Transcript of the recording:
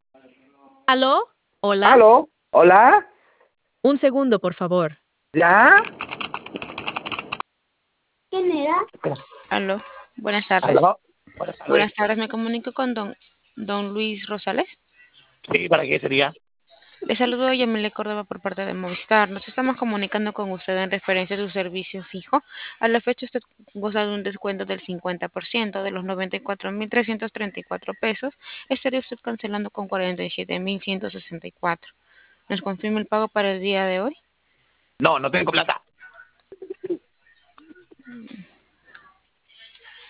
¿Aló? ¿Hola? ¿Aló? ¿Hola? Un segundo, por favor. ¿Ya? Espera. Aló, buenas tardes. ¿Aló? Buenas tardes. Buenas tardes, me comunico con don Luis Rosales. Sí, ¿para qué sería? Le saludo Yamile Córdoba por parte de Movistar. Nos estamos comunicando con usted en referencia a su servicio fijo. A la fecha usted goza de un descuento del 50% de los 94.334 pesos. Estaría usted cancelando con 47.164. ¿Nos confirma el pago para el día de hoy? No, no tengo plata.